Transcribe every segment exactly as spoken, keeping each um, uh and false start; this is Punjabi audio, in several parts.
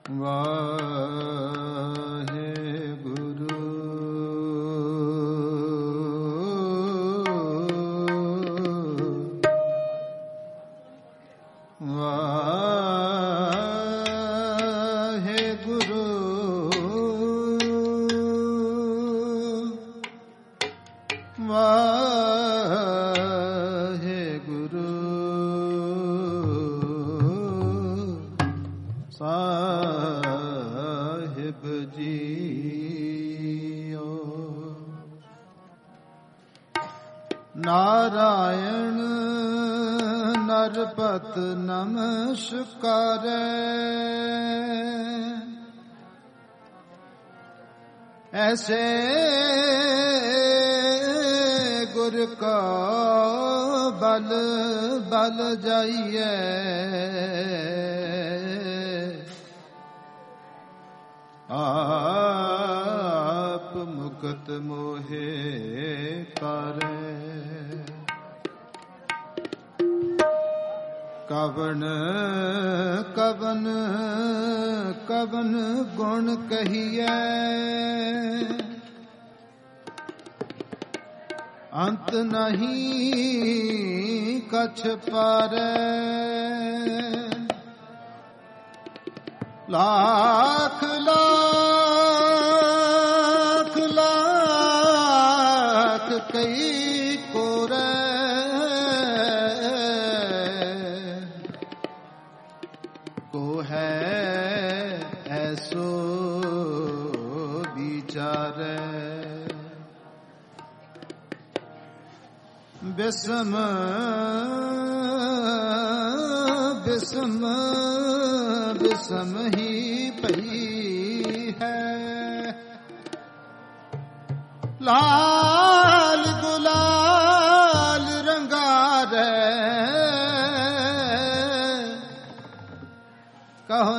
ਵਾਹਿਗੁਰੂ ਵਾਹਿਗੁਰੂ ਵਾਹਿਗੁਰੂ ਸਾਹਿਬ ਜੀਓ। ਨਾਰਾਇਣ ਨਰਪਤ ਨਮਸਕਾਰੈ, ਐਸੇ ਗੁਰ ਕਾ ਬਲ ਬਲ ਜਾਈਐ, ਆਪ ਮੁਕਤ ਮੋਹਿ ਕਰੈ। ਕਵਨ ਕਵਨ ਕਵਨ ਗੁਣ ਕਹੀਐ, ਅੰਤ ਨਹੀਂ ਕਛ ਪਾਰੈ। ਲਾਖ ਲਾਖ ਲਾਖ ਕਈ ਕੋਰੈ, ਕੋ ਹੈ ਐਸੋ ਵਿਚਾਰੈ। ਬਿਸਮ ਬਿਸਮ ਬਿਸਮ ਹੀ ਪਈ ਹੈ, ਲਾਲ ਗੁਲਾਲ ਰੰਗਾਰੈ। ਕਹੋ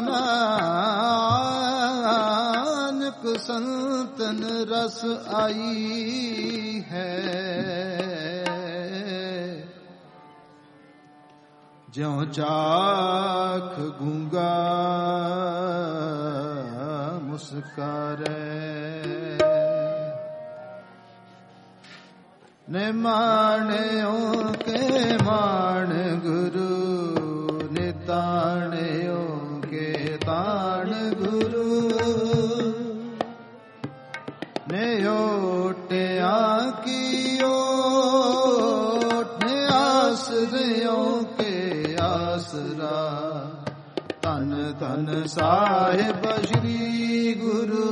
ਨਾਨਕ ਸੰਤਨ ਰਸ ਆਈ ਹੈ, ਜਿਉ ਚਾਖ ਗੂੰਗਾ ਮੁਸਕਾਰੈ। ਨੇ ਮਾਣਿਓ ਕੇ ਮਾਣ ਗੁਰੂ, ਨੇ ਤਾਣਿਓ ਕੇ ਤਾਣ ਗੁਰੂ, ਨੇ ਓਟਿਆ ਕੀ ਓਟ, ਨੇ ਆਸਰਿਓ ਕੇ ਆਸਰਾ। ਧੰਨ ਧੰਨ ਸਾਹਿਬ ਸ੍ਰੀ ਗੁਰੂ,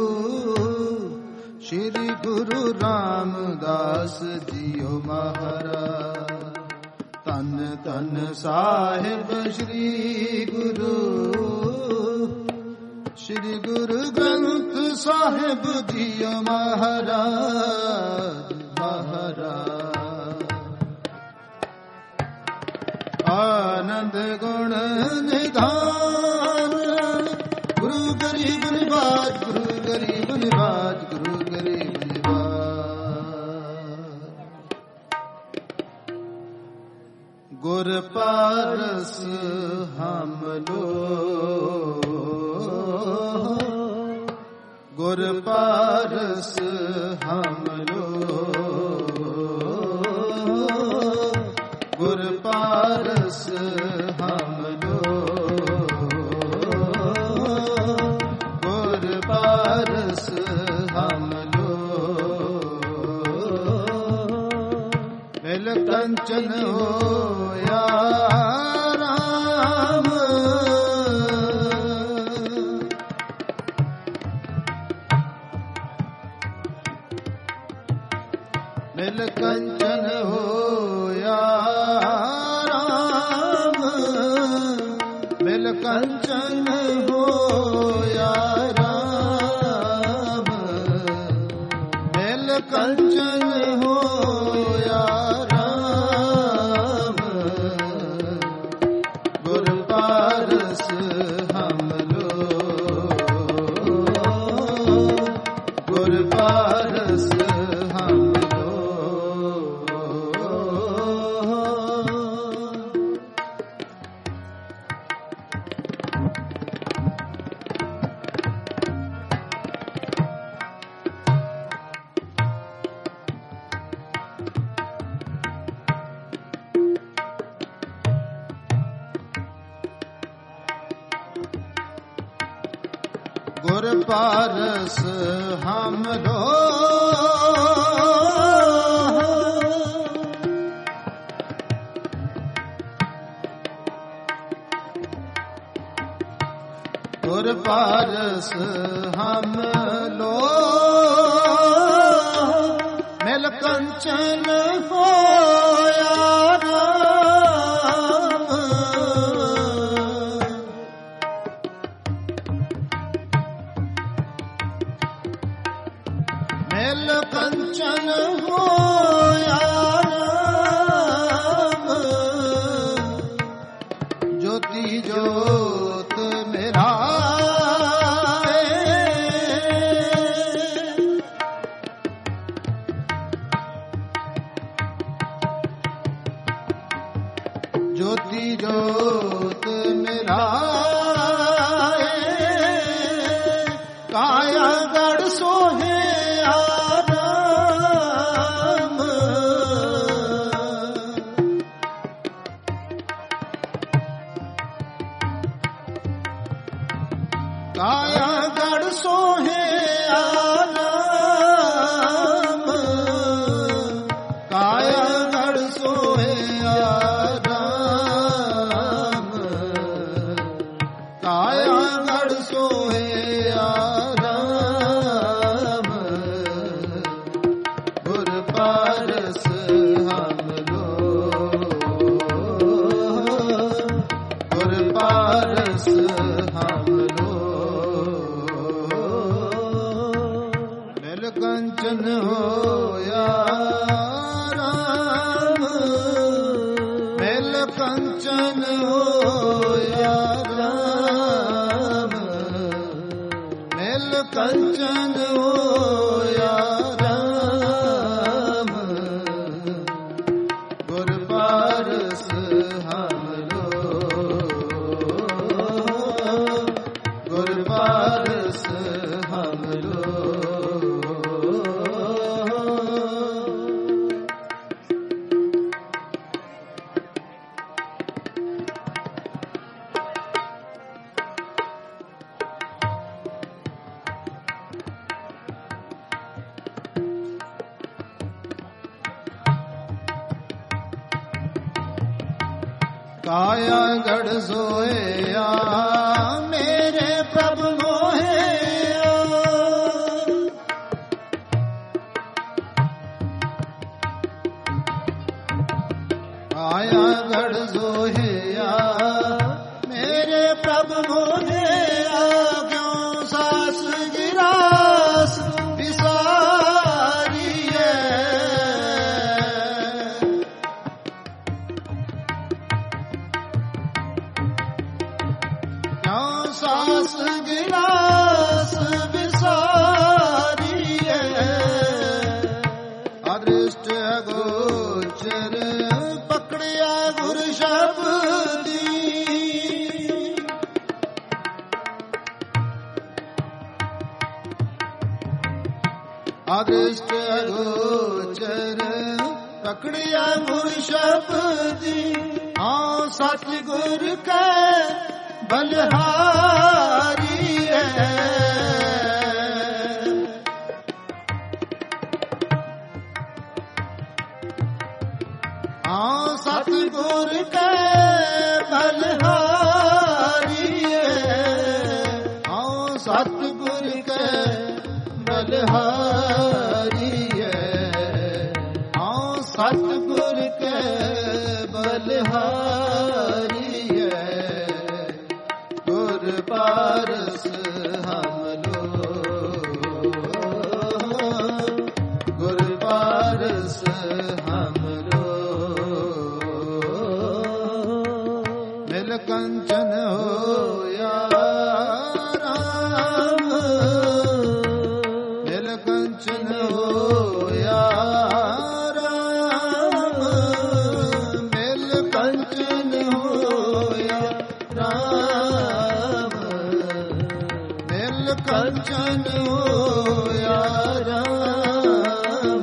ਸ੍ਰੀ ਗੁਰੂ ਰਾਮਦਾਸ ਜੀਓ ਮਹਾਰਾਜ। ਧੰਨ ਧੰਨ ਸਾਹਿਬ ਸ੍ਰੀ ਗੁਰੂ, ਸ੍ਰੀ ਗੁਰੂ ਗ੍ਰੰਥ ਸਾਹਿਬ ਜੀਓ ਮਹਾਰਾਜ ਮਹਾਰਾਜ। ਆਨੰਦ ਗੁਣ ਨਿਧਾਨ, ਗੁਰੂ ਗਰੀਬ ਨਿਵਾਜ, ਗੁਰੂ ਗਰੀਬ ਨਿਵਾਜ, ਗੁਰੂ ਗਰੀਬ ਨਿਵਾਜ। ਗੁਰ ਪਾਰਸ ਹਮ ਲੋ, ਗੁਰ ਪਾਰਸ ਹਮ ਲੋ, ਗੁਰ ਪਾਰਸ ਹਮ ਲੋ, ਗੁਰ ਪਾਰਸ ਹਮ ਲੋ। ਮਿਲ ਕੰਚਨ ਹੋਇਆ ਰਾਮ, ਮਿਲ ਕੰਚਨ ਹੋਇਆ ਰਾਮ, ਮਿਲ ਕੰਚਨ ਹੋਇਆ ਰਾਮ, ਮਿਲ ਕੰਚਨ ਹੋਇਆ ਰਾਮ। ਗੁਰ ਪਾਰਸ ਹਮ ਲੋ, ਗੁਰ ਪਾਰਸ ਹਮ ਲੋ। पारस हम लो गुर पारस हम लो मिल कंचन होया राम मिल कंचन होया राम ज्योति ज्योत मेरा ज्योति ज्योत मेरा काया गढ़ सोहे आराम काया गढ़ सोहे आराम काया गढ़ सोहे आराम काया गढ़ सोहे आराम गुर पारस हम लो गुर पारस हम लो मिल कंचन होया राम मिल कंचन होया राम मिल कंचन होया राम गुर पारस हम लो गुर पारस हम लो काया गढ़ सोया मेरे प्रभु मोहे काया गढ़ सोया मेरे प्रभु मोहे क्यों सास गिरास विसारी सास गिलास विसारिए अदृष्ट अगोचर पकड़िया गुर शब्दी अदृष्ट अगोचर पकड़िया गुर शब्दी हाँ सतगुर का बलहारी है हाँ सतगुर के बलहारी है हाँ सतगुर के बलहारी है हाँ सतगुर के बलहारी पारस हम लो गुर पारस हम लो मिल कंचन होया राम मिल कंचन होया राम मिल कंचन होया राम कंचन होया राम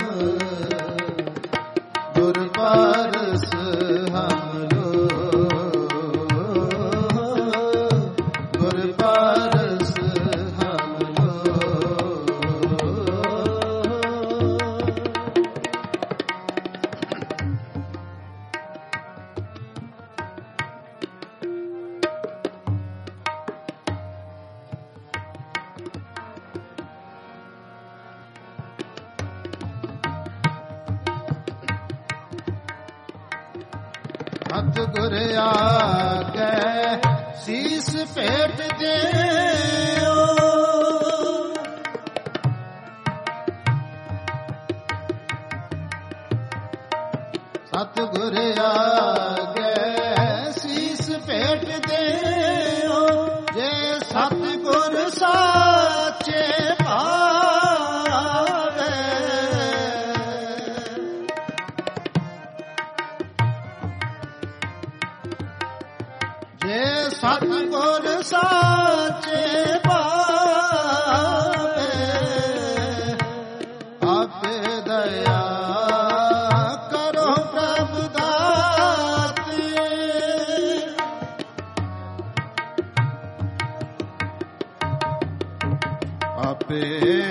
गुर पारस हम लो गुर पारस हम लो ਸਤਿਗੁਰ ਆਗੇ ਸੀਸ ਭੇਟ ਦਿਓ, ਸਤਿਗੁਰ ਆਗੇ ਸੀਸ ਭੇਟ ਦਿਓ, ਜੇ ਸਤਿਗੁਰ ਸਾਚੇ ਭਾਵੇ, ਜੇ ਸਤਿਗੁਰ ਸਾਚੇ ਭਾਵੇ, ਆਪੇ ਦਇਆ ਕਰੋ ਪ੍ਰਭ ਦਾਤੇ, ਆਪੇ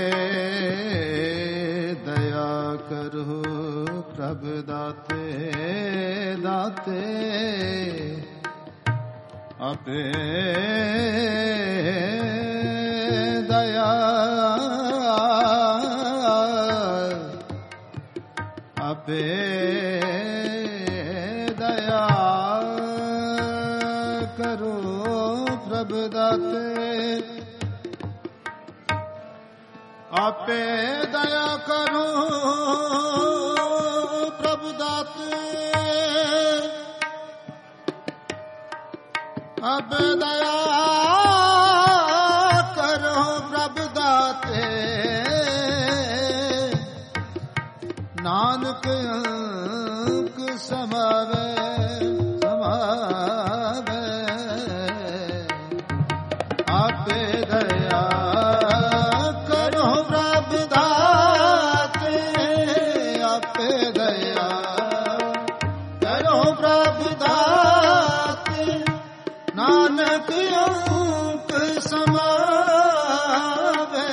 ਦਇਆ ਕਰੋ ਪ੍ਰਭ ਦਾਤੇ, ਦਾਤੇ ਆਪੇ ਦਇਆ, ਆਪੇ ਦਇਆ ਕਰੋ ਪ੍ਰਭ ਦਾਤੇ, ਆਪੇ ਦਇਆ ਕਰੋ ਪ੍ਰਭ ਦਾਤੇ, ਆਪੇ ਦਇਆ ਕਰੋ ਪ੍ਰਭ ਦਾਤੇ, ਨਾਨਕ ਅੰਕ ਸਮਾਵੇ, ਸਮਾਵੇ, ਆਪੇ ਦਇਆ ਕਰੋ ਪ੍ਰਭ ਦਾਤੇ, ਆਪੇ ਦਇਆ ਕਰੋ ਪ੍ਰਭ ਦਾਤੇ, ਨਾਨਕ ਅੰਕ ਸਮਾਵੇ,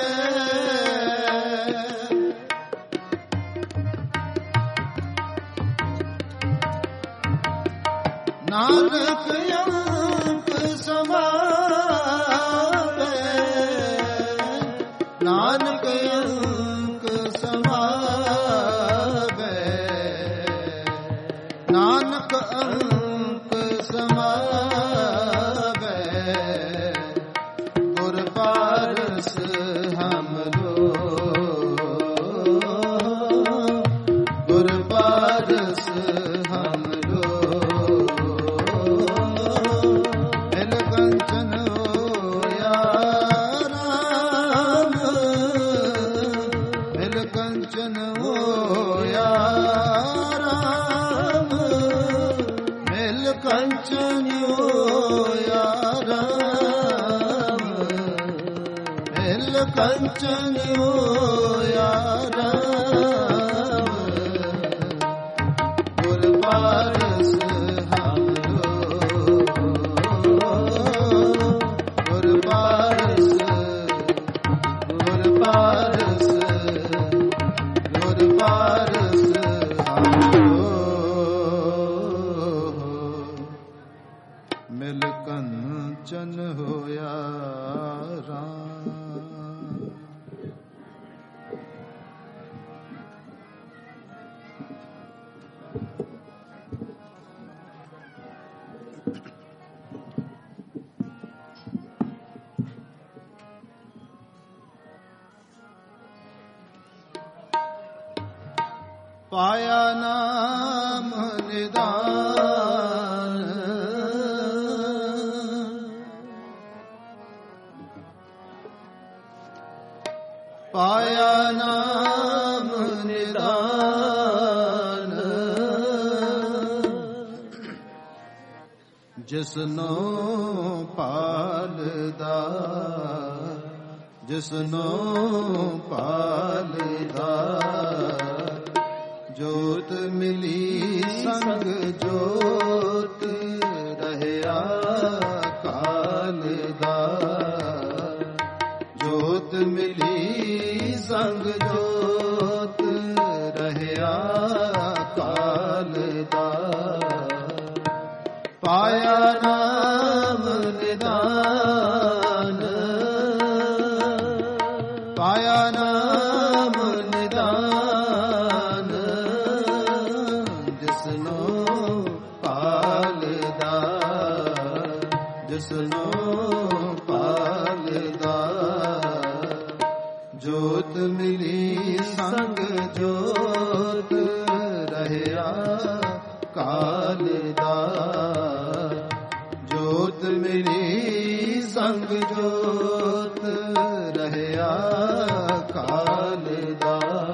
ਨਾਨਕ ਅੰਕ ਸਮਾਵੇ, ਨਾਨਕ ਅੰਕ ਸਮਾਵੇ, ਨਾਨਕ ਅੰਕ ਸਮਾਵੇ, ਗੁਰ ਪਾਰਸ ਹਮ ਲੋ, ਗੁਰ ਪਾਰਸ ਹਮ ਲੋ, ਮਿਲ ਕੰਚਨ ਹੋਇਆ ਰਾਮ, ਮਿਲ ਕੰਚਨ ਹੋਇਆ ਰਾਮ, ਮਿਲ ਕੰਚਨ ਹੋਇਆ ਰਾਮ, ਮਿਲ ਕੰਚਨ ਹੋਇਆ ਰਾਮ, ਗੁਰ ਪਾਰਸ ਹਮ ਲੋ, ਗੁਰ ਪਾਰਸ, ਗੁਰ ਪਾਰਸ, ਗੁਰ ਪਾਰਸ ਹਮ ਲੋ, ਮਿਲ ਕੰਚਨ ਹੋਇਆ ਰਾਮ। ਪਾਇਆ ਨਾਮ ਨਿਦਾਨ, ਪਾਇਆ ਨਾਮ ਨਿਦਾਨ, ਜਿਸਨੋ ਪਾਲਦਾ, ਜਿਸਨੋ ਪਾਲਦਾ, ਜੋਤ ਮਿਲੀ ਸੰਗ ਜੋਤ ਰਹਿਆ ਕਾਲ ਦਾ, ਜੋਤ ਮਿਲੀ ਸੰਗ ਜੋਤ ਰਹਿਆ ਕਾਲ ਦਾ, ਪਾਇਆ ਨਾਮ ਨਿਦਾਨ, ਪਾਇਆ ਨਾਮ ਨਿਦਾਨ, ਜਿਸਨੋ ਪਾਲ ਜਿਸਨੋ ਪਾਲਦਾ, ਜੋਤ ਮਿਲੀ ਸੰਗ ਜੋਤ ਰਹਿਆ ਕਾਲ ਦਾ, ਜੋਤ ਮਿਲੀ ਸੰਗ ਜੋਤ ਰਹਿਆ ਕਾਲ ਦਾ।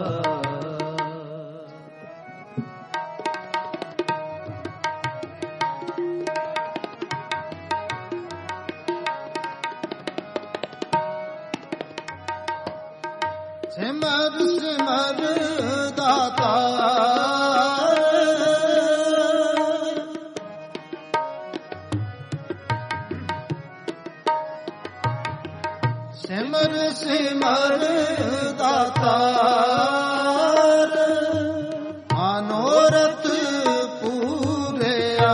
ਸਿਮਰ ਸਿਮਰ ਦਾਤਾ, ਸਿਮਰ ਸਿਮਰ ਦਾਤਾ, ਮਨੋਰਥ ਪੂਰਿਆ,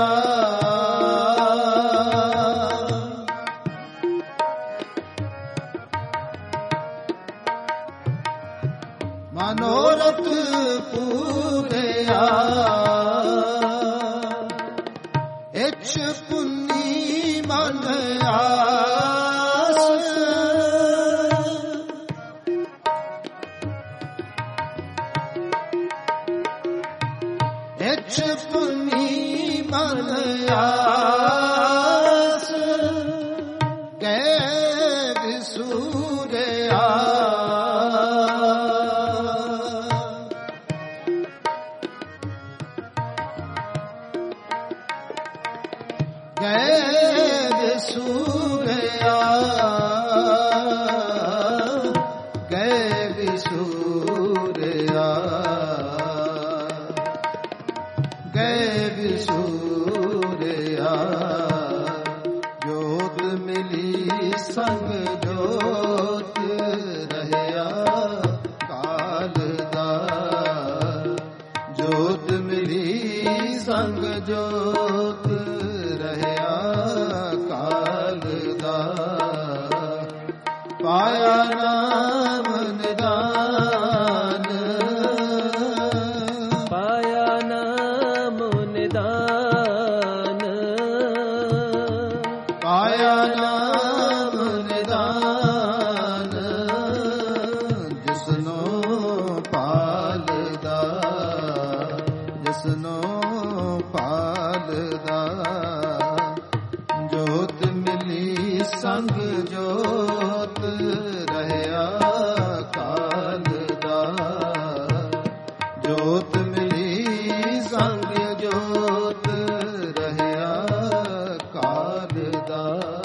ਮਨੋਰਥ ਪੂਰਿਆ, ਇਛ ਪੁੰਨੀ ਮਨ ਆਸ, ਇਛ ਪੁੰਨੀ ਮਨ ਆਸ, ਗਏ ਵਿਸੂਰਿਆ, ਗਏ ਵਿਸੂਰਿਆ, ਗਏ ਵਿਸੂਰਿਆ, ਗਏ ਵਿਸੂਰਿਆ, ਜੋਤ ਮਿਲੀ ਸੰਗ ਜੋਤ ਰਹਿਆ ਕਾਲ ਦਾ, ਜੋਤ ਮਿਲੀ ਸੰਗ ਜੋਤ ਰਹਿਆ ਕਾਲ ਦਾ, ਪਾਇਆ ਨਾਮ ਨਿਦਾਨ, ਪਾਇਆ ਨਾਮ ਨਿਦਾਨ, ਪਾਇਆ ਨਾਮ ਨਿਦਾਨ, ਜਿਸਨੋ ਪਾਲਦਾ, ਜਿਸਨੋ ਪਾਲਦਾ, ਜੋਤ ਮਿਲੀ ਸੰਗ ਜੋਤ ਰਹਿਆ ਕਾਲ ਦਾ, ਜੋਤ ਮਿਲੀ ਸੰਗ ਜੋਤ ਰਹਿਆ ਕਾਲ ਦਾ।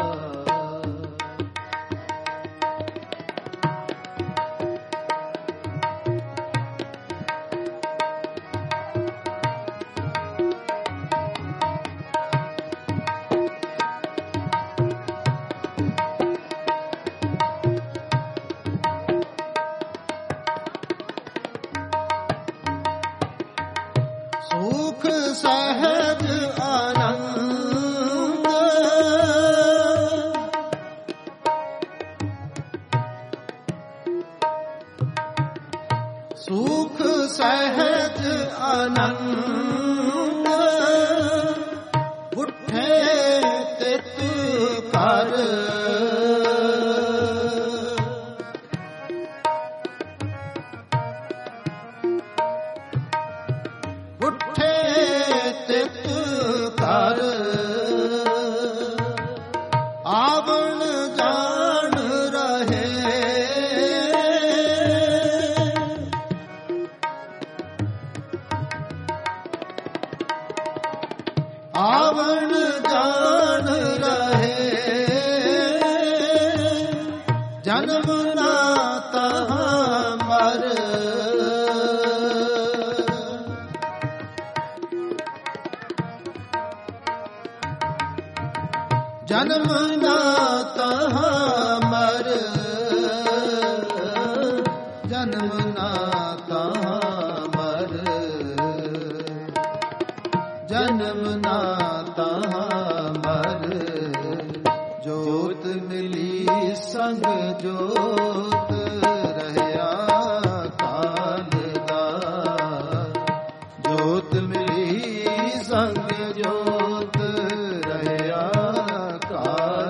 ਸੁਖ ਸਹਿਜ ਆਨੰਦ, ਸੁਖ ਸਹਿਜ ਆਨੰਦ, ਉੱਠੇ ਤਿਤ ਕਰ, ਉੱਠੇ ਤਿਤ ਕਰ, ਆਵਣ ਜਾਣ ਰਹੇ, ਆਵਣ ਜਾਣ ਰਹੇ, ਜਨਮ ਨਾ ਤਹਾਂ ਮਰ, ਜਨਮ ਨਾ ਤਹਾਂ ਮਰ, ਜਨਮ ਨਾ ਤਹਾਂ ਮਰ, ਜਨਮ ਨਾ ਤਹਾਂ ਮਰ, ਜੋਤ ਮਿਲੀ ਸੰਗ ਜੋਤ ਰਹਿਆ ਕਾਲ ਦਾ, ਜੋਤ ਮਿਲੀ ਸੰਗ ਜੋਤ ਰਹਿਆ ਕਾਲ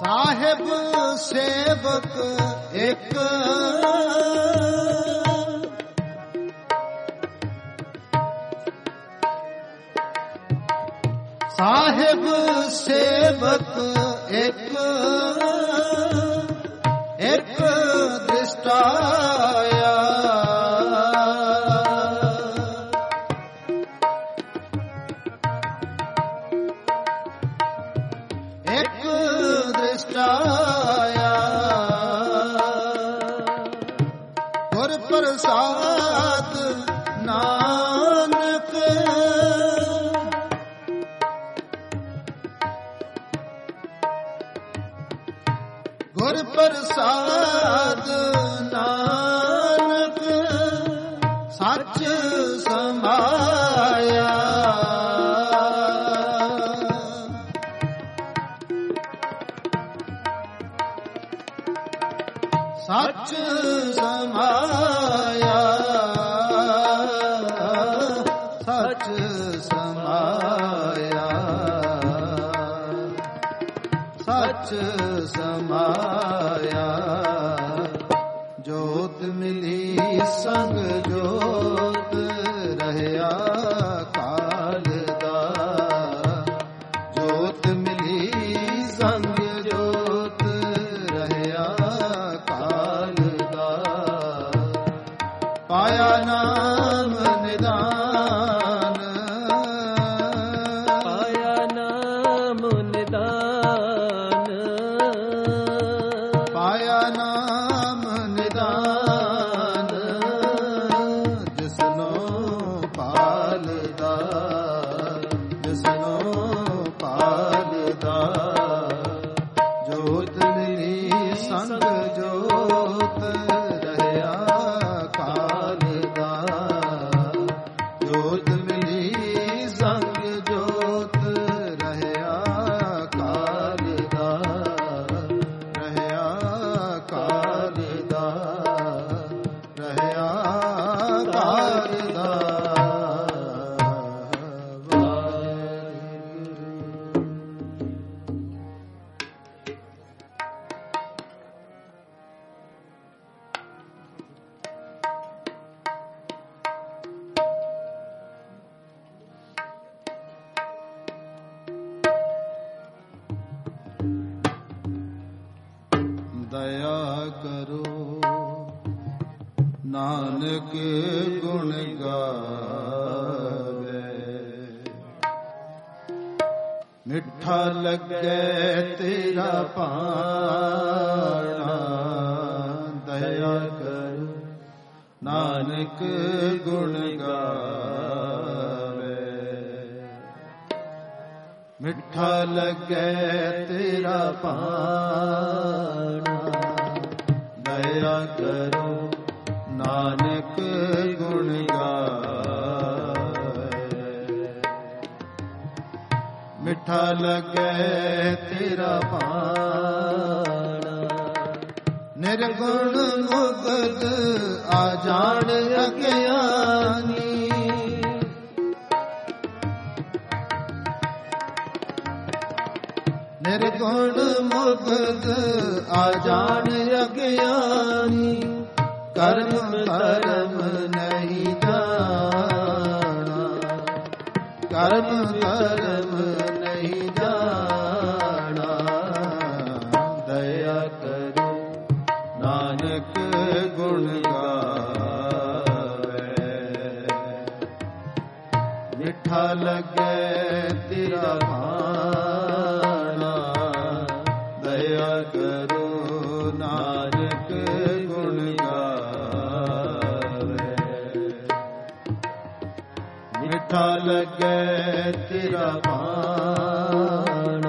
ਸਾਹਿਬ ਸੇਵਕ ਇੱਕ ਸਾਹਿਬ ਸੇਵਕ ਇੱਕ ਇੱਕ ਦ੍ਰਿਸ਼ਟਾਇਆ ਇੱਕ ਦ੍ਰਿਸ਼ਟਾਇਆ ਗੁਰ ਪ੍ਰਸਾਦ ਨਾਨਕ ਗੁਰ ਪ੍ਰਸਾਦ ਨਾਨਕ ਸੱਚ ਸਮਾਇਆ ਸੱਚ ਸਮਾਇਆ ਸੱਚ ਸਮਾਇਆ ਸੱਚ ਸਮਾਇਆ ਜੋਤ ਮਿਲੀ ਸੰਗ ਜੋਤ ਰਹਿਆ ਕਾਲ ਦਾ ਜੋਤ ਮਿਲੀ ਸੰਗ ਜੋਤ ਰਹਿਆ ਕਾਲ ਦਾ ਪਾਇਆ ਨਾਮ ਨਿਦਾਨ ਪਾਇਆ ਨਾਮ ਨਿਦਾਨ ਪਾਇਆ ਨਾਮ ਨਿਦਾਨ ਜਿਸਨੋ ਪਾਲਦਾ ਜਿਸਨੋ ਪਾਲਦਾ ਜੋਤ ਮਿਲੀ ਸੰਗ ਜੋਤ ਰਹਿਆ ਕਾਲ ਦਾ ਜੋਤ ਮਿਲੀ ਸੰਗ ਜੋਤ ਰਹਿਆ ਕਾਲ ਦਾ ਰਹਿਆ ਕਾਲ ਦਾ ਰਹਿਆ ਕਾਲ ਦਾ ਦਇਆ ਕਰੋ ਨਾਨਕ ਗੁਣ ਗਾਵੇ ਮਿੱਠਾ ਲੱਗੇ ਤੇਰਾ ਭਾਣਾ ਦਇਆ ਕਰੋ ਨਾਨਕ ਗੁਣ ਗਾਵੇ ਮਿੱਠਾ ਲੱਗੇ ਤੇਰਾ ਭਾਣਾ ਦਇਆ ਕਰੋ ਨਾਨਕ ਗੁਣ ਗਾਵੇ ਮਿੱਠਾ ਲੱਗੇ ਤੇਰਾ ਭਾਣਾ ਨਿਰਗੁਣ ਮੁਕਤ ਆ ਜਾਣ ਅਗਿਆਨੀ ਨਿਰਗੁਣ ਮੁਕਤ ਆ ਜਾਣ ਅਗਿਆਨੀ ਕਰਮ ਧਰਮ ਨਹੀਂ ਜਾਣਾ ਕਰਮ ਧਰਮ ਨਹੀਂ ਜਾਣਾ ਦਇਆ ਕਰੋ ਨਾਨਕ ਗੁਣ ਗਾਵੇ ਮਿੱਠਾ ਲੱਗੇ ਤੇਰਾ ਭਾਣਾ ਦਇਆ ਕਰੋ ਨਾਨਕ ਗੁਣ ਗਾਵੇ ਮਿੱਠਾ ਲੱਗੇ ਤੇਰਾ ਭਾਣਾ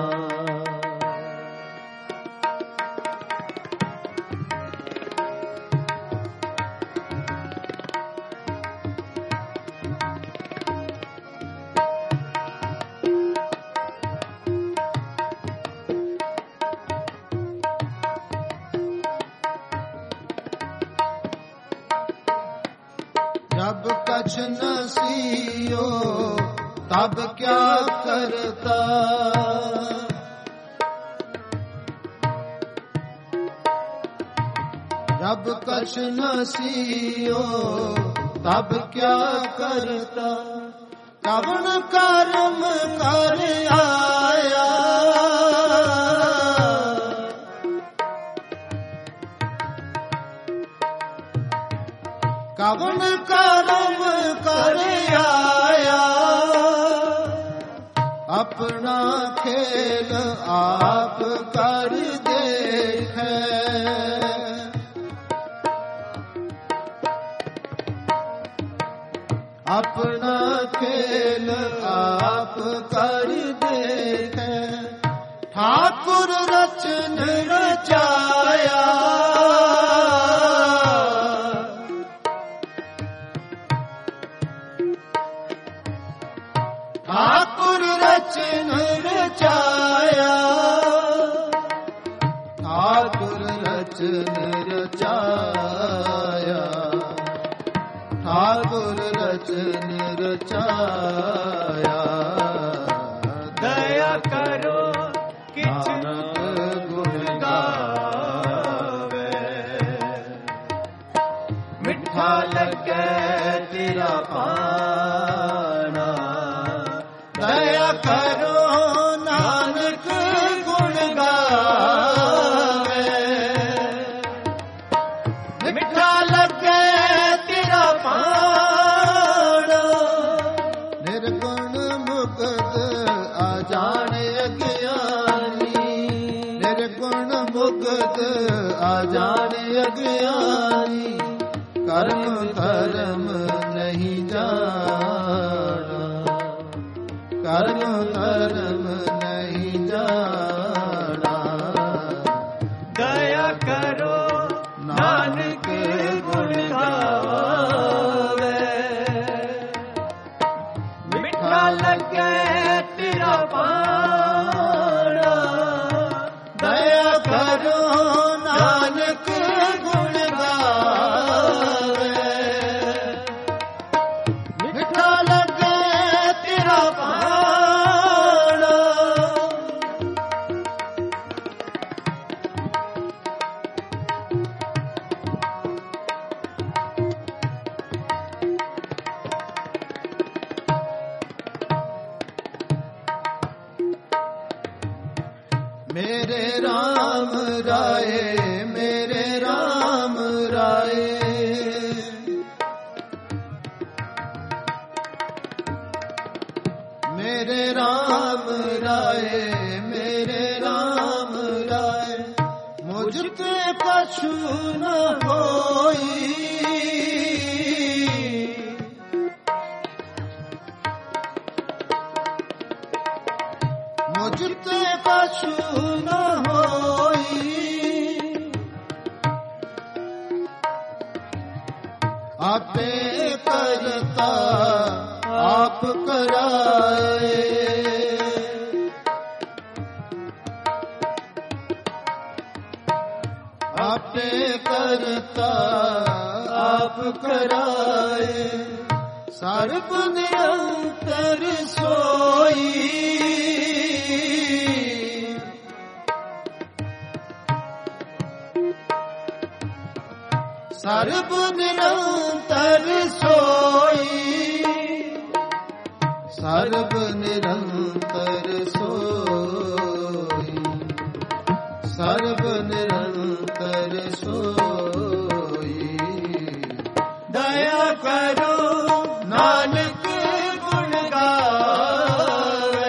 जब कछ न सियो तब क्या करता जब कछ न सियो तब क्या करता, कवन कर्म कर आया। कवन कर्म कर आया, अपना खेल आप कर देखे। अपना खेल आप कर देखे, ठाकुर रचन रचाया। ठाकुर रचन रचाया, ठाकुर रचन रचाया, ठाकुर रचन रचाया। दया करो किछ गुण गावे, मिठा लगे तेरा पाना। दया करो नानक गुण गावे, मिठा लगे तेरा पाना। निर्गुण मुक्त अजान अज्ञानी, निर्गुण मुक्त अजान अज्ञानी। कर्म धर्म नहीं जाना, कर्म धर्म नहीं जाना। दया करो नानक गुण गावे, मिठा लगे तेरा पाना। दया करो नानक गुण गावे, मिठा लगे तेरा पाना। मेरे राम राय, मेरे राम राय, मेरे राम राय, मेरे राम राय। मुझ पे कछु न होई, मुझ पे कछु न होई। आपे करता आप कराए, आपे करता आप कराए। सर्व निरंतर सोई, सर्व निरंतर सोई, सर्व निरंतर सोई, सर्व निरंतर सोई। दया करो नानक गुण गावे,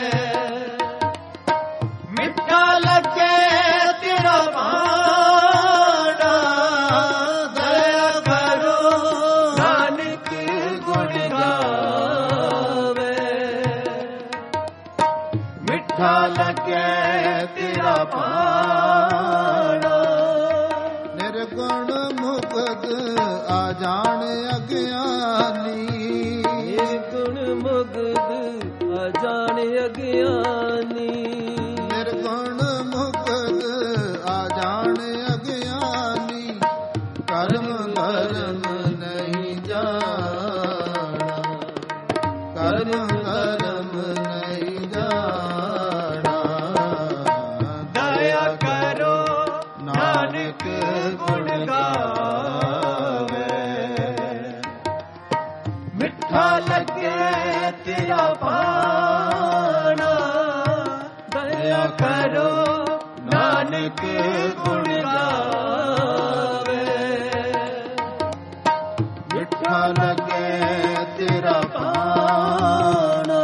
मिठा लगे तेरा पाना। दया करो नानक गुण गावे, मिठा लगे तेरा पाना। निर्गुण मुक्त अजान अज्ञानी, निर्गुण मुक्त अजान अज्ञानी। निर्गुण मुक्त अजान अज्ञानी। कर्म धर्म नहीं जाना, कर्म धर्म नहीं जाना। दया करो नानक गुण गावे, ਕਰੋ ਨਾਨਕ ਗੁਣ ਗਾਵੇ। ਮਿੱਠਾ ਲੱਗੇ ਤੇਰਾ ਭਾਣਾ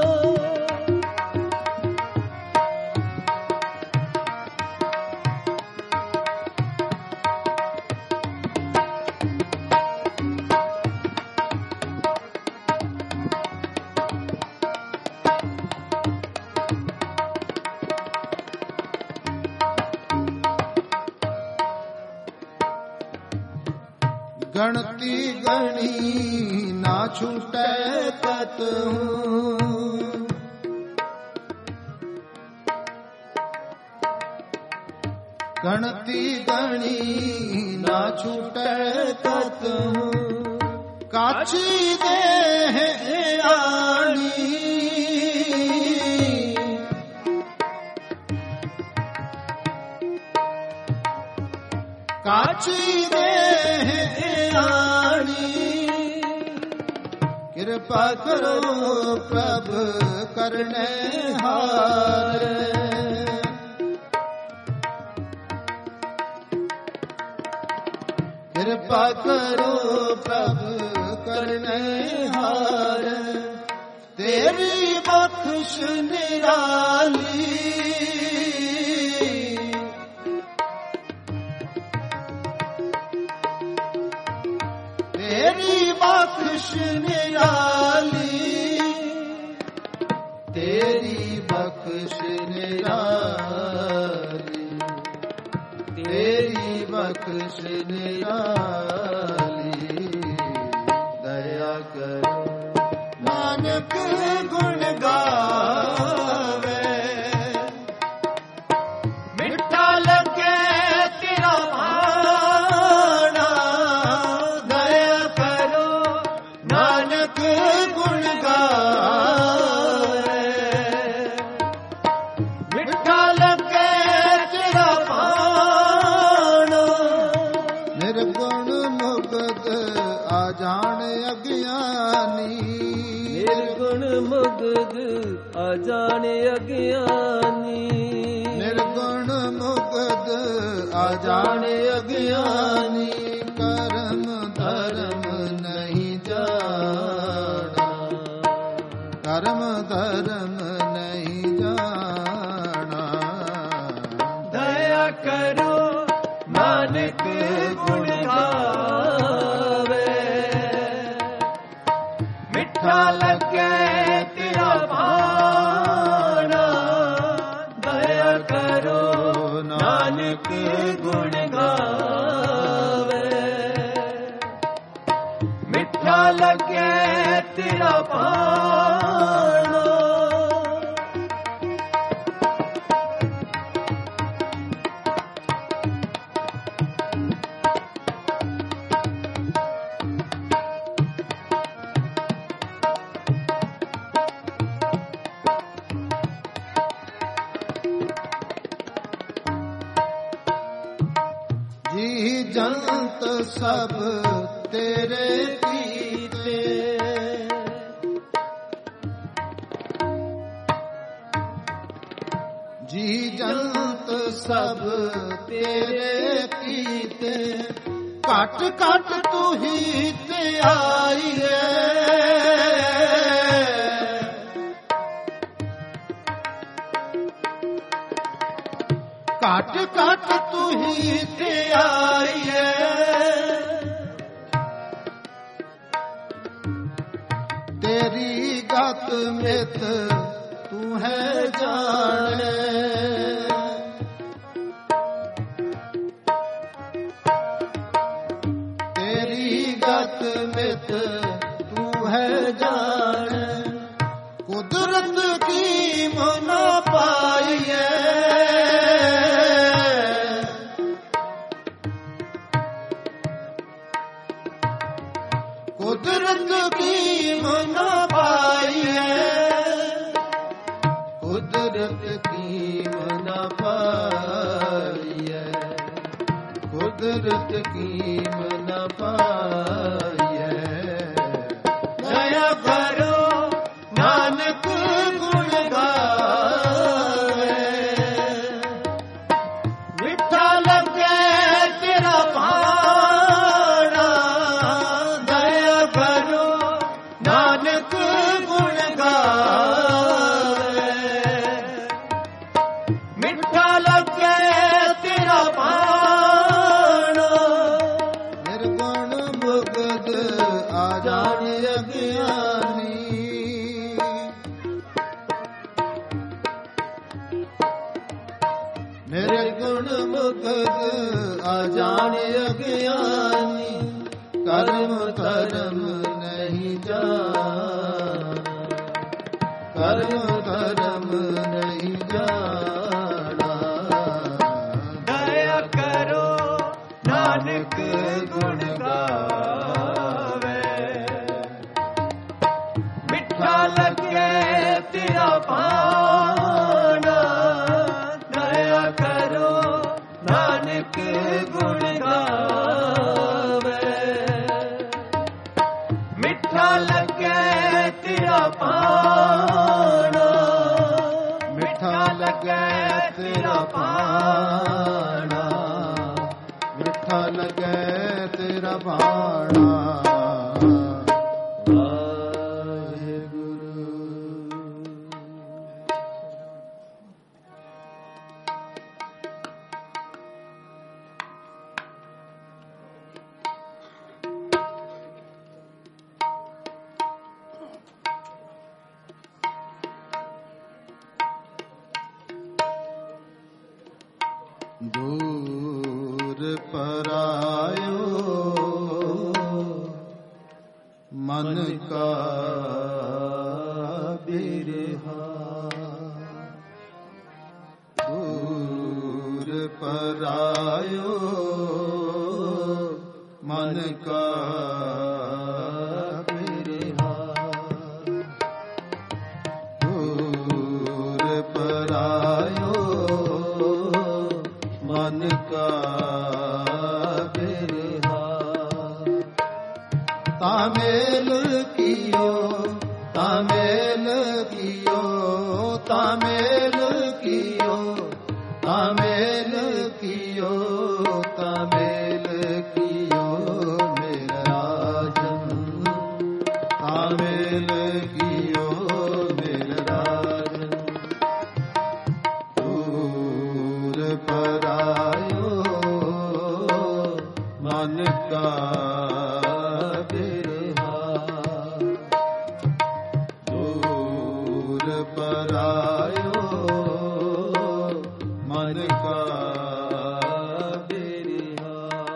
ਗਣਤੀ ਗਣੀ ਨਾ ਛੂਟੈ ਕਤਹੂ। ਗਣਤੀ ਗਣੀ ਨਾ ਛੂਟੈ ਕਤਹੂ। ਕਾਛੀ ਦੇਹ ਆਣੀ ਕਾਛੀ ਦੇਹ ਕਿਰਪਾ ਕਰੋ ਪ੍ਰਭ ਕਰਨੇ ਹਾਰ। ਕਿਰਪਾ ਕਰੋ ਪ੍ਰਭ ਕਰਨੇ ਹਾਰ। ਤੇਰੀ ਬਖਸ਼ ਨਿਰਾਲੀ ਤੇਰੀ ਬਖਸ਼ ਨਿਰਾਲੀ ਤੇਰੀ ਬਖਸ਼ ਨਿਰਾਲੀ ਤੇਰੀ ਬਖਸ਼ ਨਿਰਾਲੀ। ਦਇਆ ਕਰੋ ਨਾਨਕ ਗੁਣ ਗਾਵੇ। ਮਿੱਠਾ ਲੱਗੇ ਤੇਰਾ ਭਾਣਾ ਦਇਆ ਕਰੋ ਨਾਨਕ ਗੁਣ ਗਾਵੇ। ਮਿੱਠਾ ਲੱਗੇ ਤੇਰਾ ਭਾਣਾ ਨਿਰਗੁਣ ਮੁਕਤ ਆ ਜਾਣ ਅਗਿਆਨੀ। ਨਿਰਗੁਣ ਮੁਕਤ ਆ ਜਾਣ ਅਗਿਆਨੀ। ਨਿਰਗੁਣ ਮੁਕਤ ਆ ਜਾਣ ਅਗਿਆਨੀ। ਕਰਮ ਧਰਮ ਨਹੀਂ ਜਾਣਾ ਕਰਮ ਧਰਮ ਨਹੀਂ ਜਾਣਾ। ਦਇਆ ਕਰੋ ਨਾਨਕ ਗੁਣ ਗਾਵੇ। ਮਿੱਠਾ ਲੱਗੇ ਤੇਰਾ ਭਾਣਾ ਦਇਆ ਕਰੋ ਨਾਨਕ ਗੁਣ ਗਾਵੇ। ਮਿੱਠਾ ਲੱਗੇ ਤੇਰਾ ਭਾਣਾ ਜੀ ਜੰਤ ਸਭ ਤੇਰੇ ਕੀਤੇ। ਜੀ ਜੰਤ ਸਭ ਤੇਰੇ ਕੀਤੇ। ਘਟ ਘਟ ਤੂੰ ਹੀ ਤੇ ਆਈਏ। ਘਟ ਘਟ ਤੂੰ ਹੀ ਤੇ ਆਈਏ। ਤੇਰੀ ਗਤ ਮਿਤ ਤੂੰ ਹੈ ਜਾਣੇ। ਤੇਰੀ ਗਤ ਮਿਤ ਤੂੰ ਹੈ ਜਾਣੇ। ਕੁਦਰਤ ਕੀ ਮਨਾ ਪਾਈਏ। ਕੁਦਰਤ ਕੀ ਮਨਾ ਪਾਈਏ। ਕੁਦਰਤ ਕੀ ਮਨਾ ਪਾਈਏ। ਕੁਦਰਤ ਕੀ ਮਨਾ ਪਾਈਏ। ਦਇਆ ਕਰੋ ਨਾਨਕ ਗੁਣ ਗਾਵੇ। ਮਿੱਠਾ ਲੱਗੇ ਤੇਰਾ ਬਾਣਾ, ਨਿਰਗੁਣ ਮੁਕਤ ਆ ਜਾਣ ਅਗਿਆਨੀ, ਨਿਰਗੁਣ ਮੁਕਤ ਆ ਜਾਣ ਅਗਿਆਨੀ, ਕਰਮ ਧਰਮ ਨਹੀਂ ਜਾਣਾ, ਕਰਮ ਧਰਮ ਨਹੀਂ ਜਾਣਾ। ਦਇਆ ਕਰੋ ਨਾਨਕ ਗੁਣ ਗਾਵੇ, ਮਿੱਠਾ ਲੱਗੇ ਤੇਰਾ ਬਾਣਾ, ਦਇਆ ਕਰੋ ਨਾਨਕ ਗੁਣ ਗਾਵੇ, ਮਿੱਠਾ ਲੱਗੇ ਤੇਰਾ ਬਾਣਾ, ਮਿੱਠਾ ਲੱਗੇ ਤੇਰਾ ਬਾਣਾ, ਮਿੱਠਾ ਲੱਗੇ ਤੇਰਾ ਬਾਣਾ। ਦੂਰ ਪਰਾਇਓ ਮਨ ਕਾ ਬਿਰਹਾ, ਦੂਰ ਪਰਾਇਓ ਮਨ ਕਾ ਬਿਰਹਾ, ਦੂਰ ਪਰਾਇਓ ਮਨ ਕਾ ਬਿਰਹਾ, ਤਾਮੇਲ ਕੀਓ ਤਾਮੇਲ ਕੀਓ ਤਾਮੇਲ ਕੀਓ ਤਾਮੇਲ ਕੀਓ ਤਾਮੇਲ ਕੀਓ ਮੇਰਾ ਰਾਜਨ, ਤਾਮੇਲ ਕੀਓ ਮੇਰਾ ਰਾਜਨ, ਦੂਰ ਪਰਾਇਓ ਮਨ ਕਾ ਬਿਰਹਾ, ਦੂਰ ਪਰਾਇਓ ਮਨ ਕਾ ਬਿਰਹਾ।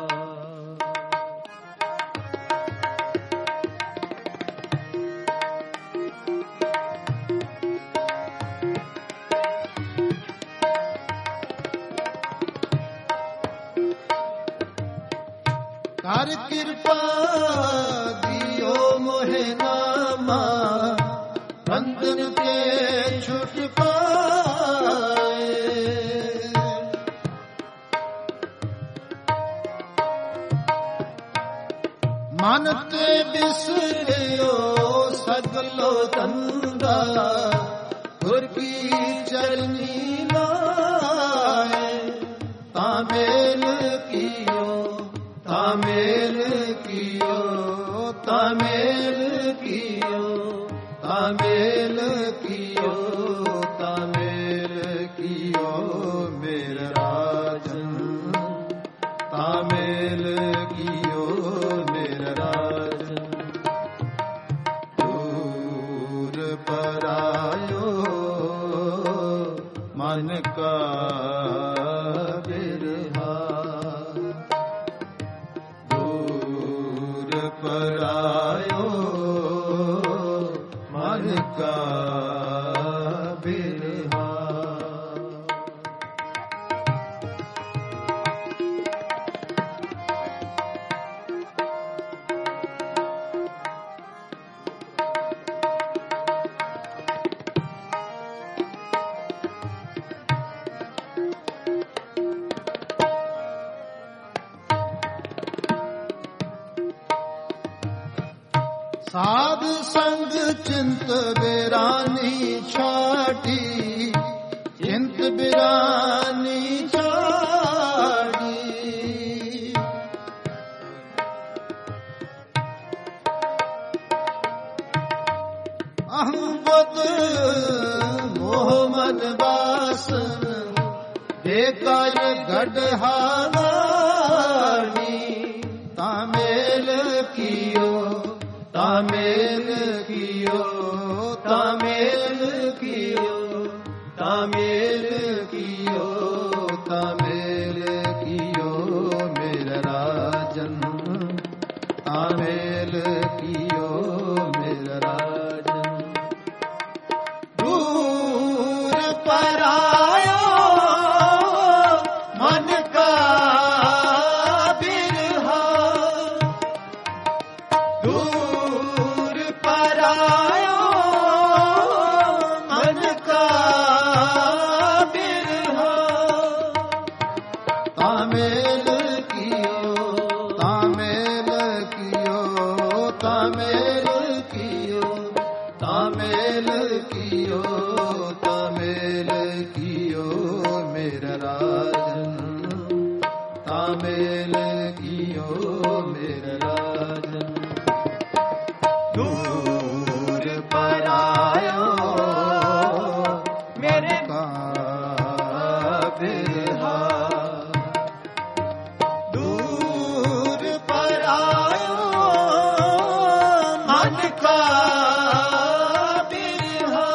ਕਰ ਕਿਰਪਾ ਦਿਓ ਮੋਹਿ ਨਾਮਾ, ਬੰਧਨ ਤੇ ਛੁਟ ਪਾਏ, ਮਨ ਤੇ ਬਿਸਰਿਓ ਸਗਲੋ ਧੰਦਾ, ਗੁਰ ਕੀ ਚਰਨੀ ਲਾਏ, ਤਾਮੇਲ ਕੀਓ ਤਾਮੇਲ ਕੀਓ ਤਾਮੇਲ ਕੀਓ ਤਾਮੇਲ ਕੀਓ ਤਾਮੇਲ ਕੀਓ ਮੇਰਾ ਰਾਜਨ, ਤਾਮੇਲ ਕੀਓ ਮੇਰਾ ਰਾਜਨ, ਦੂਰ ਪਰਾਇਓ ਮਨ ਕਾ ਬਿਰਹਾ, ਦੂਰ ਪਰਾਇਓ ਮਨ ਕਾ ਬਿਰਹਾ। ਸਾਧ ਸੰਗ ਚਿੰਤ ਬਿਰਾਨੀ ਛਾੜੀ, ਚਿੰਤ ਬਿਰਾਨੀ ਛਾੜੀ, ਅਹੰ ਬਦ ਮੋਹ ਮਨ ਬਾਸਨ, देकर गढ़हानी तामेल कियो तामेल कियो तामेल कियो तामेल कियो तामेल कियो मेरा राजन तामेल कियो मेरा राजन दूर परायो मन का बिरहा दूर परायो मन का बिरहा तामेल कियो तामेल कियो तामेल कियो तामेल कियो तामेल कियो मेरा राजन तामेल कियो मेरा राजन दूर परायो मेरे का बिरहा दूर परायो मन का बिरहा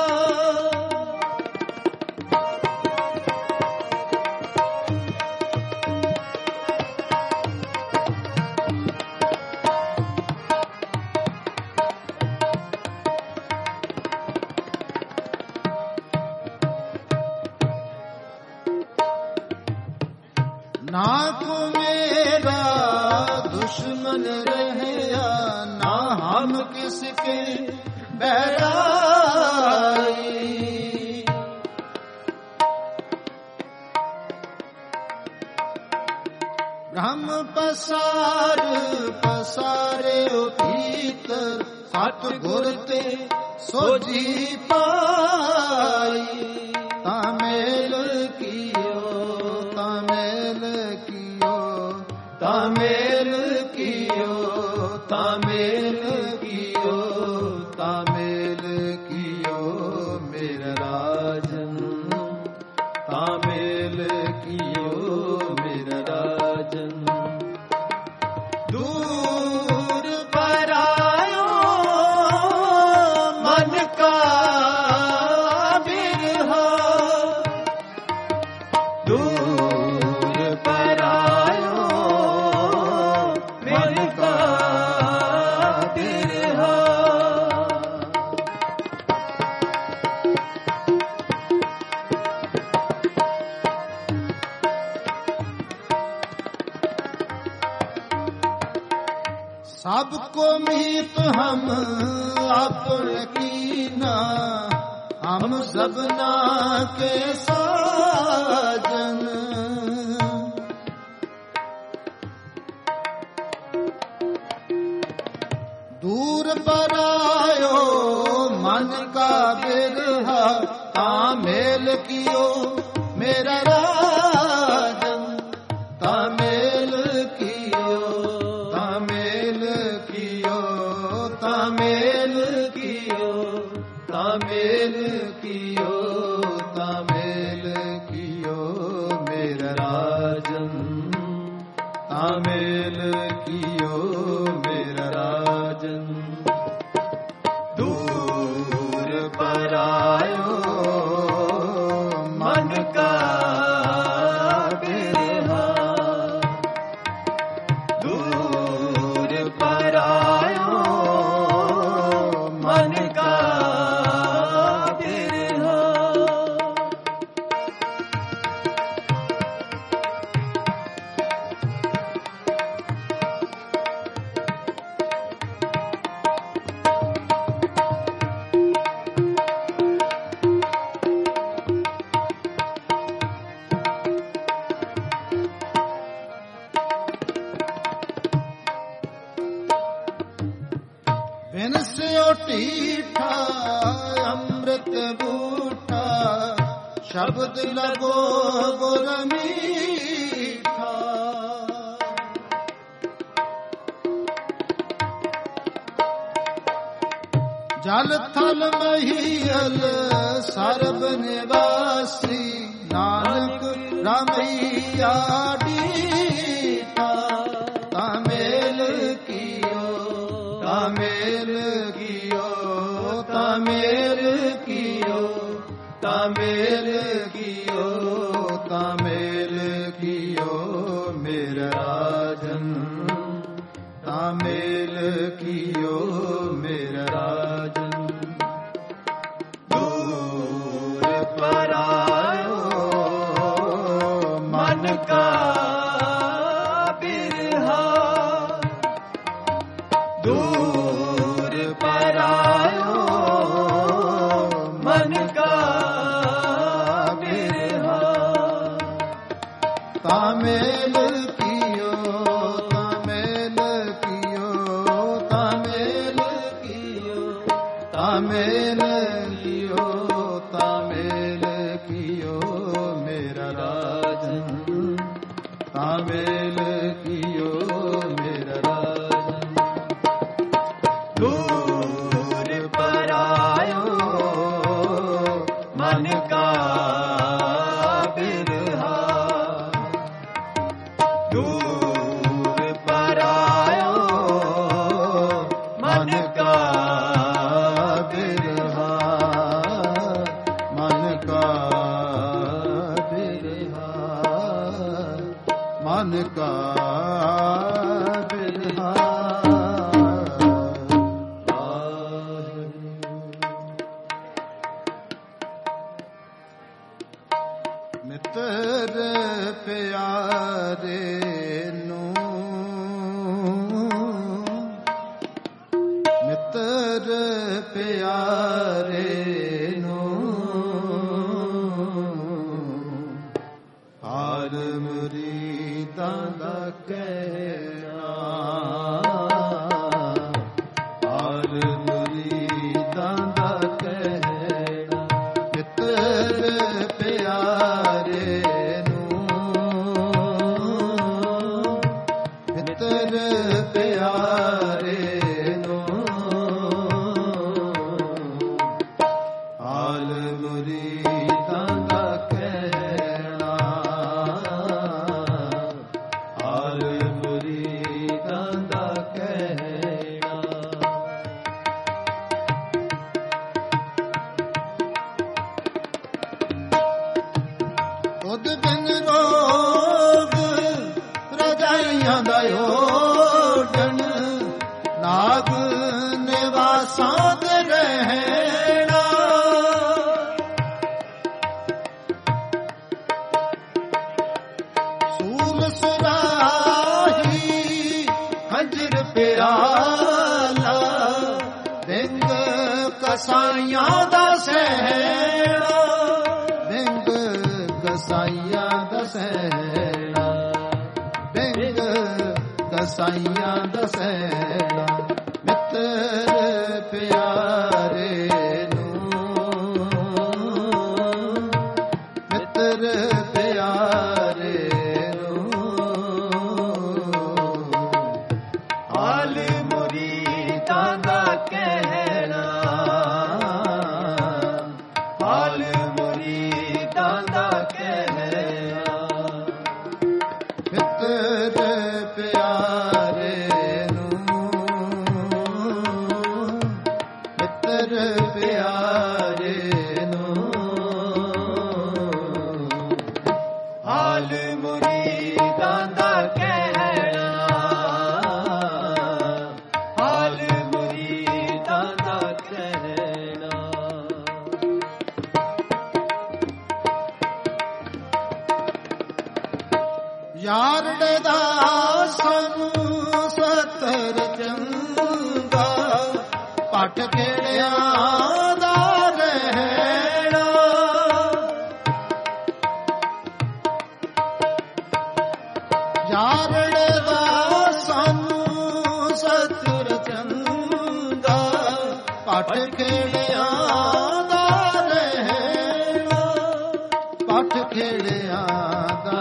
ना को मेरा दुश्मन रहे ना हम किसके बैराई ब्रह्म पसार पसारे भीतर सतगुर ते सोजी पाई तामेल कियो तामेल कियो तामेल कियो तामेल कियो तामेल कियो मेरा राजन तामेल कियो मेरा राजन दूर परायो मन का बिरहा दूर परायो मन का बिरहा सबको मीत हम अपने कीना हम सबना के साजन दूर परायो मन का बिरहा तामेल कियो मेरा राजन तामेल कियो तामेल कियो तामेल कियो तामेल कियो तामेल कियो मेरा राजन तामेल कियो मेरा राजन दूर परायो मन का बिरहा दूर परायो मन का बिरहा बिन स्योटीठा अमृत बूठा शब्द लगो गुर मीठा जल थल महियल सर्ब निवासी नानक ਰਾਮਈਆ ਡੀਠਾ ਤਾਂ ਮੇਲ ਕੀਓ ਤਾਂ ਮੇਲ ਕੀਓ ਤਾਂ ਮੇਲ ਕੀਓ ਤਾਂ ਮੇਲ ਕੀਓ ਤਾਂ ਮੇਲ ਕੀਓ ਮੇਰਾ ਰਾਜਨ ਤਾਂ ਮੇਲ ਕੀਓ ਮੇਰਾ ਰਾਜਨ ਦੂਰ ਪਰਾਇਓ ਮਨ ਕਾ ਬਿਰਹਾ ਦੂਰ ਪਰਾਇਓ ਮਨ ਕਾ ਬਿਰਹਾ ਤਾਂ ਮੇਲ ਕੀਓ ਤਾਂ ਮੇਲ ਕੀਓ ਤਾਂ ਮੇਲ ਕੀਓ ਤਾਂ ਮੇਲ ਕੀਓ ਤਾਂ ਮੇਲ ਕੀਓ ਮੇਰਾ ਰਾਜਨ ਤਾਂ ਮੇਲ ਕੀਓ ਮੇਰਾ ਰਾਜਨ ਦੂਰ ਪਰਾਇਓ ਮਨ ਕਾ ਬਿਰਹਾ ਦੂਰ ਪਰਾਇਓ ਮਨ ਕਾ ਬਿਰਹਾ ਮਨ ਕਾ ਬਿਰਹਾ ਮਨ ਕਾ ਬਿਰਹਾ ਮਿੱਤਰ ਪਿਆਰੇ ਨੂੰ ਮਿੱਤਰ ਪਿਆਰੇ ਨੂੰ ਹਾਲ ਮੁਰੀਦਾਂ ਦਾ ਕਹਿਣਾ ਹਾਲ ਮੁਰੀਦਾਂ ਦਾ ਕਹਿਣਾ ਮਿੱਤਰ ਪਿਆਰੇ ਨੂੰ ਮਿੱਤਰ ਪਿਆਰੇ ਨੂੰ ਹਾਲ ਮੁਰੀਦਾਂ ਦਾ ਕਹਿਣਾ ਹਾਲ ਮੁਰੀਦਾਂ ਦਾ ਕਹਿਣਾ ਉਦ ਬਿਨ ਰੋਗ ਰਜਾਈਆਂ ਦਾ ਓਢਣ ਨਾਗ ਨਿਵਾਸਾਂ ਦੇ ਰਹਿਣਾ ਸੂਲ ਸੁਰਾਹੀ ਖੰਜਰ ਪਿਆਲਾ ਬਿੰਗ ਕਸਾਈਆਂ ਦਾ ਸਹਿਣਾ ਬਿੰਗ ਕਸਾਈਆਂ ਦਾ ਸਹਿਣਾ ਬਿੰਗ ਕਸਾਈਆਂ ਦਾ ਸਹਿਣਾ ਮਿੱਤਰ ਪਿਆਰੇ ਨੂੰ ਮਿੱਤਰ ਪਿਆਰੇ ਨੂੰ ਹਾਲ ਮੁਰੀਦਾਂ ਦਾ ਕਹਿਣਾ ਹਾਲ ਮੁਰੀਦਾਂ ਦਾ ਕਹਿਣਾ ਮਿੱਤਰ ਪਿਆਰੇ ਨੂੰ ਮਿੱਤਰ ਪਿਆਰੇ ਨੂੰ ਹਾਲ ਮੁਰੀਦਾਂ ਦਾ ਕਹਿਣਾ ਹਾਲ ਮੁਰੀਦਾਂ ਦਾ ਕਹਿਣਾ ਯਾਰੜੇ ਦਾ ਸਾਨੂੰ ਸਤਰ ਚੰਗਾ ਪਟ ਖੇੜਿਆਂ ਦਾ ਰਹਿਣਾ ਯਾਰੜੇ ਦਾ ਸਾਨੂੰ ਸਤਰ ਚੰਗਾ ਪਟ ਖੇੜਿਆਂ ਦਾ ਰਹਿਣਾ ਪਟ ਖੇੜਿਆਂ ਦਾ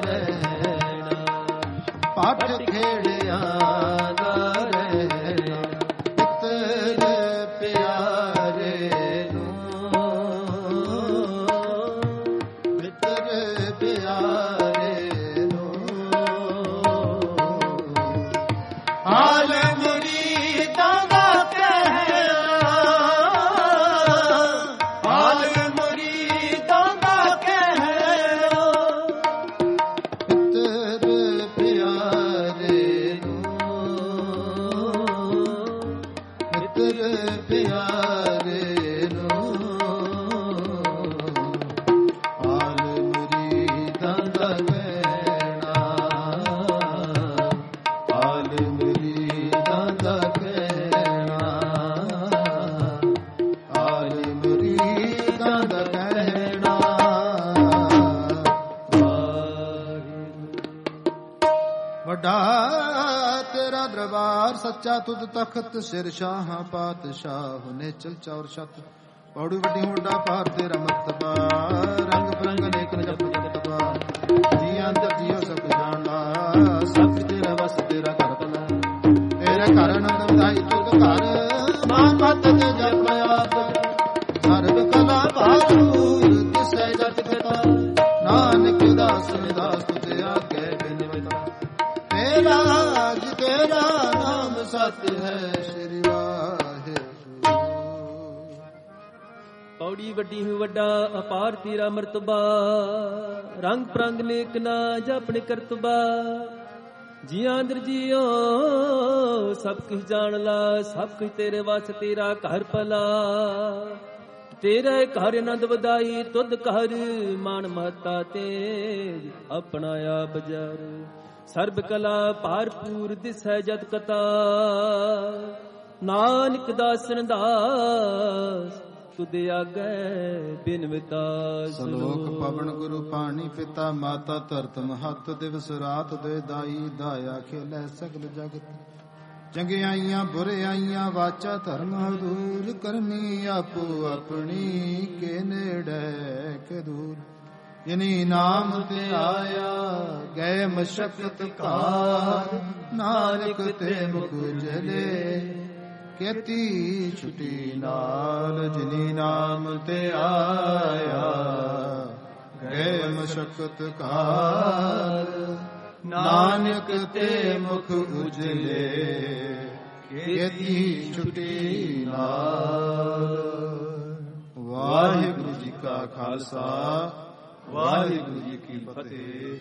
ਪਟ ਖੇੜਿਆਂ ਦਾ ਰਹਿਣਾ ਮਿੱਤਰ ਪਿਆਰੇ ਨੂੰ ਮਿੱਤਰ ਪਿਆਰੇ ਨੂੰ ਹਾਲ ਮੁਰੀਦਾਂ ਦਾ ਕਹਿਣਾ ਹਾਲ ਮੁਰੀਦਾਂ ਦਾ ਕਹਿਣਾ ਮਿੱਤਰ ਪਿਆਰੇ ਨੂੰ ਮਿੱਤਰ ਪਿਆਰੇ ਤੇਰਾ ਦਰਬਾਰ ਸੱਚਾ ਤੁਧ ਤਖਤ ਸਿਰ ਸ਼ਾਹਾਂ ਪਾਤਸ਼ਾਹ ਨੇਚਲ ਚੌਰ ਛਤ ਪੌੜੀ ਵੱਡੀ ਵੱਡਾ ਪਾਰ ਤੇਰਾ ਮਰਤਬਾ ਰੰਗ ਬਰੰਗ ਅਨੇਕ ਜਪ ਜਪਤਬਾ ਜੀ ਅੰਦਰ ਜੀਓ ਸਭ ਜਾਣਦਾ ਸਭ ਤੇਰਾ ਵਸ ਤੇਰਾ ਘਰ ਭਲਾ ਤੇਰੇ ਘਰ ਆਨੰਦ ਵਧਾਈ ਤੁਧ ਘਰ ਮਾਨ ਮਤ ਤੇ ਜਪ ਆਪ ਸਰਬ ਕਲਾ ਭਾਦੂਰ ਤਿਸੈ ਜਤ ਕਤਾ ਨਾਨਕ ਦਾਸ ਦਾਸ ਤੁਧ ਆਗੇ ਬਿਨਵਤਾ ਤੇਰਾ ਅਜ ਤੇਰਾ ਨਾਮ ਸਤ ਹੈ ਸ੍ਰੀ ਵਾਹਿਗੁਰੂ ਪੌੜੀ ਵੱਡੀ ਹੂੰ ਵੱਡਾ ਅਪਾਰ ਤੇਰਾ ਮਰਤਬਾ ਰੰਗ ਪ੍ਰੰਗ ਨੇਕ ਨਾ ਜਪਨ ਕਰਤਬਾ ਜੀਆਂ ਅੰਦਰ ਜੀਓ ਸਭ ਕੁਝ ਜਾਣ ਲਾ ਸਭ ਕੁਝ ਤੇਰੇ ਵਾਸ ਤੇਰਾ ਘਰ ਭਲਾ ਤੇਰੇ ਘਰ ਆਨੰਦ ਵਧਾਈ ਤੁਧ ਘਰ ਮਾਨ ਮਾਤਾ ਤੇਜ ਆਪਣਾ ਆਪ ਜਰ ਸਰਬ ਕਲਾ ਭਾਰਪੂਰ ਦਿਸੈ ਜਤ ਕਤਾ ਨਾਨਕ ਦਾਸਨ ਦਾਸ ਤੁਧ ਆਗੇ ਬਿਨਵਤਾ ਸਲੋਕ ਪਵਨ ਗੁਰੂ ਪਾਣੀ ਪਿਤਾ ਮਾਤਾ ਧਰਤ ਮਹਤ ਦਿਵਸ ਰਾਤ ਦੇ ਦਾਈ ਦਾਇਆ ਖੇਲੇ ਸਗਲ ਜਗਤ ਚੰਗਿਆਈਆਂ ਬੁਰਿਆਈਆਂ ਵਾਚਾ ਧਰਮ ਹਦੂਰ ਕਰਨੀ ਆਪੋ ਆਪਣੀ ਕੇ ਨੇੜੇ ਕੇ ਦੂਰ ਜਿਨੀ ਨਾਮ ਤੇ ਆਇਆ ਗਏ ਮਸ਼ਕਤ ਕਾਰ ਨਾਨਕ ਤੇ ਮੁਖ ਜਲੇ ਕੇਤੀ ਛੁਟੀ ਨਾਲ ਜਿਨੀ ਨਾਮ ਤੇ ਆਇਆ ਗਏ ਮਸ਼ਕਤ ਕਾਰ ਨਾਨਕ ਤੇ ਮੁਖ ਉਜਲੇ ਕੇਤੀ ਛੁਟੀ ਨਾਲ ਵਾਹਿਗੁਰੂ ਜੀ ਕਾ ਖਾਲਸਾ ਵਾਹਿਗੁਰੂ ਜੀ ਕੀ ਫਤਿਹ।